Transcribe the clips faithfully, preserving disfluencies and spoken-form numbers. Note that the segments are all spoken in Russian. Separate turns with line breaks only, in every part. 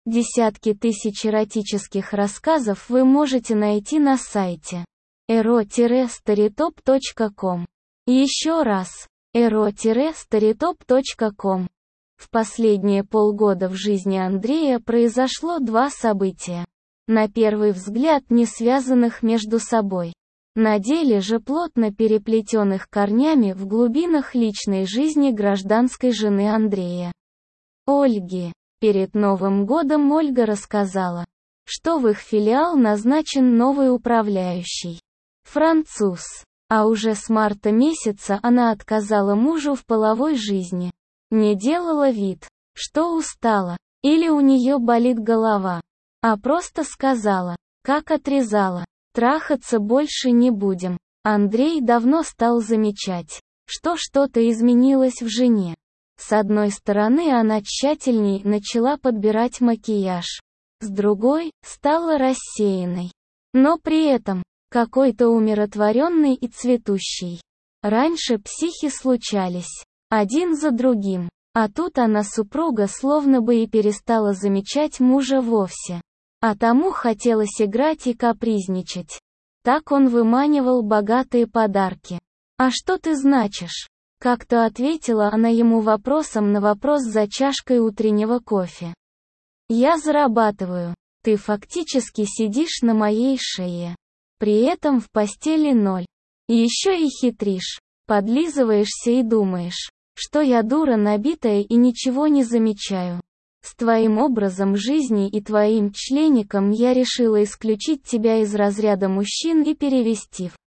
Десятки тысяч эротических рассказов вы можете найти на сайте эро старитоп точка ком. Еще раз, эро старитоп точка ком. В последние полгода в жизни Андрея произошло два события. На первый взгляд не связанных между собой. На деле же плотно переплетенных корнями в глубинах личной жизни гражданской жены Андрея. Ольги. Перед Новым годом Ольга рассказала, что в их филиал назначен новый управляющий. Француз. А уже с марта месяца она отказала мужу в половой жизни. Не делала вид, что устала, или у нее болит голова, а просто сказала, как отрезала, трахаться больше не будем. Андрей давно стал замечать, что что-то изменилось в жене. С одной стороны, она тщательней начала подбирать макияж, с другой, стала рассеянной. Но при этом, какой-то умиротворенной и цветущей. Раньше психи случались, один за другим, а тут она, супруга, словно бы и перестала замечать мужа вовсе. А тому хотелось играть и капризничать. Так он выманивал богатые подарки. «А что ты значишь?» Как-то ответила она ему вопросом на вопрос за чашкой утреннего кофе. «Я зарабатываю. Ты фактически сидишь на моей шее. При этом в постели ноль. Еще и хитришь, подлизываешься и думаешь, что я дура набитая и ничего не замечаю. С твоим образом жизни и твоим члеником я решила исключить тебя из разряда мужчин и перевести в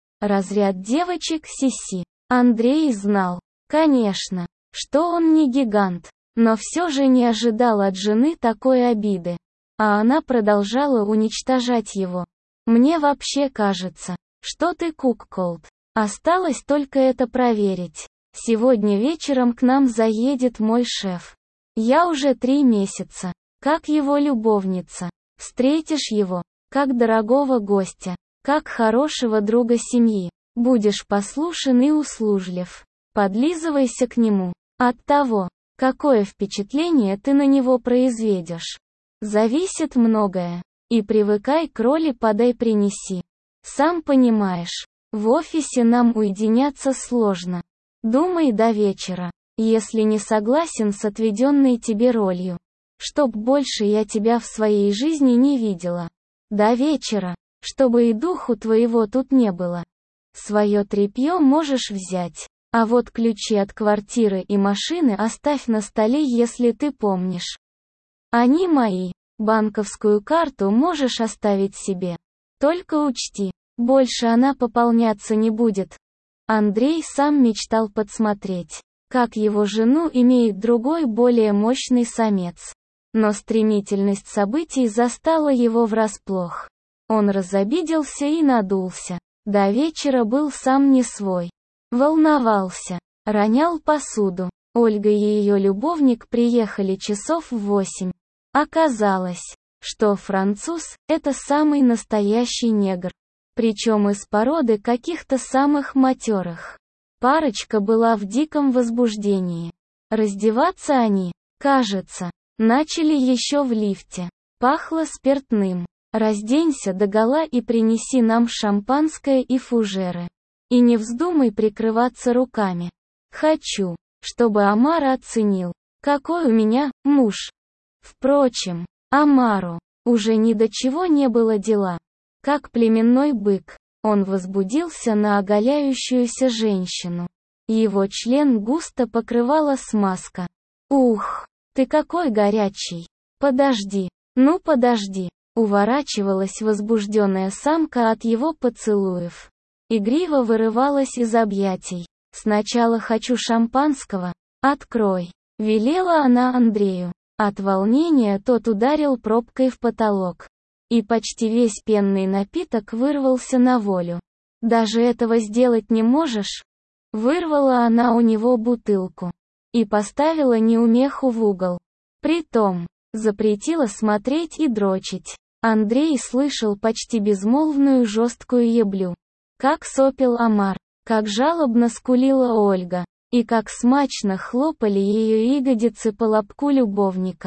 разряд девочек сиси». Андрей знал, конечно, что он не гигант, но все же не ожидал от жены такой обиды. А она продолжала уничтожать его. «Мне вообще кажется, что ты куколд. Осталось только это проверить. Сегодня вечером к нам заедет мой шеф. Я уже три месяца, как его любовница. Встретишь его, как дорогого гостя, как хорошего друга семьи. Будешь послушен и услужлив. Подлизывайся к нему. От того, какое впечатление ты на него произведешь, зависит многое. И привыкай к роли подай-принеси. Сам понимаешь, в офисе нам уединяться сложно. Думай до вечера, если не согласен с отведенной тебе ролью. Чтоб больше я тебя в своей жизни не видела. До вечера, чтобы и духу твоего тут не было. Свое тряпье можешь взять, а вот ключи от квартиры и машины оставь на столе, если ты помнишь. Они мои. Банковскую карту можешь оставить себе. Только учти, больше она пополняться не будет». Андрей сам мечтал подсмотреть, как его жену имеет другой более мощный самец. Но стремительность событий застала его врасплох. Он разобиделся и надулся. До вечера был сам не свой. Волновался, ронял посуду. Ольга и ее любовник приехали часов в восемь. Оказалось, что француз – это самый настоящий негр. Причем из породы каких-то самых матерых. Парочка была в диком возбуждении. Раздеваться они, кажется, начали еще в лифте. Пахло спиртным. «Разденься догола и принеси нам шампанское и фужеры. И не вздумай прикрываться руками. Хочу, чтобы Омар оценил, какой у меня муж». Впрочем, Омару уже ни до чего не было дела. Как племенной бык, он возбудился на оголяющуюся женщину. Его член густо покрывала смазка. «Ух, ты какой горячий! Подожди, ну подожди!» Уворачивалась возбужденная самка от его поцелуев. Игриво вырывалась из объятий. «Сначала хочу шампанского. Открой», — велела она Андрею. От волнения тот ударил пробкой в потолок. И почти весь пенный напиток вырвался на волю. «Даже этого сделать не можешь?» Вырвала она у него бутылку. И поставила неумеху в угол. Притом, запретила смотреть и дрочить. Андрей слышал почти безмолвную жесткую еблю. Как сопел Омар, как жалобно скулила Ольга, и как смачно хлопали ее ягодицы по лобку любовника.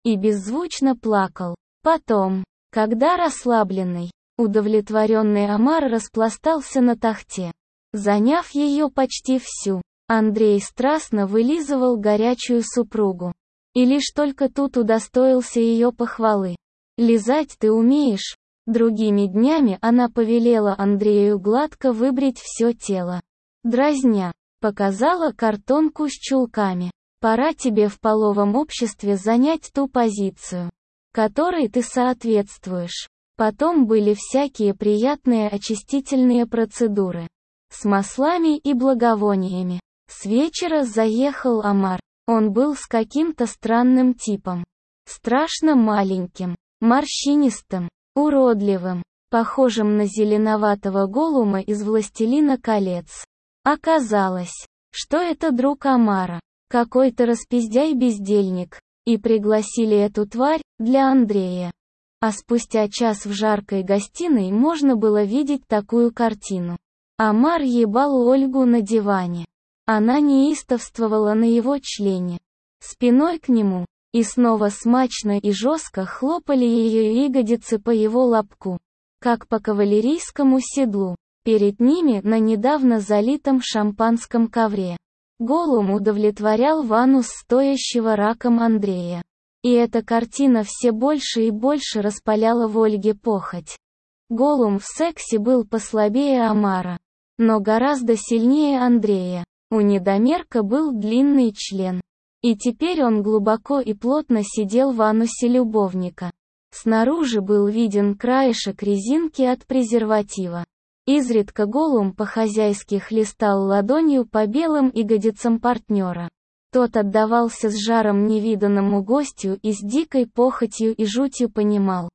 и беззвучно плакал. Потом, когда расслабленный, удовлетворенный Омар распластался на тахте, заняв ее почти всю, Андрей страстно вылизывал горячую супругу. И лишь только тут удостоился ее похвалы. «Лизать ты умеешь?» Другими днями она повелела Андрею гладко выбрить все тело. Дразня, показала картонку с чулками. «Пора тебе в половом обществе занять ту позицию, которой ты соответствуешь». Потом были всякие приятные очистительные процедуры. С маслами и благовониями. С вечера заехал Омар. Он был с каким-то странным типом. Страшно маленьким, морщинистым, уродливым, похожим на зеленоватого голума из «Властелина колец». Оказалось, что это друг Омара, какой-то распиздяй-бездельник, и пригласили эту тварь для Андрея. А спустя час в жаркой гостиной можно было видеть такую картину. Омар ебал Ольгу на диване. Она неистовствовала на его члене, спиной к нему, и снова смачно и жестко хлопали ее ягодицы по его лобку, как по кавалерийскому седлу. Перед ними на недавно залитом шампанском ковре Голум удовлетворял ванус стоящего раком Андрея. И эта картина все больше и больше распаляла в Ольге похоть. Голум в сексе был послабее Омара, но гораздо сильнее Андрея. У недомерка был длинный член. И теперь он глубоко и плотно сидел в анусе любовника. Снаружи был виден краешек резинки от презерватива. Изредка Голум по-хозяйски хлестал ладонью по белым ягодицам партнера. Тот отдавался с жаром невиданному гостю и с дикой похотью и жутью понимал,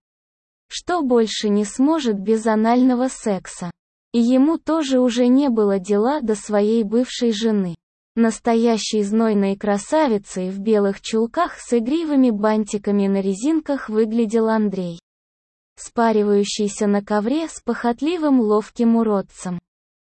что больше не сможет без анального секса. И ему тоже уже не было дела до своей бывшей жены. Настоящей знойной красавицей в белых чулках с игривыми бантиками на резинках выглядел Андрей, спаривающийся на ковре с похотливым ловким уродцем.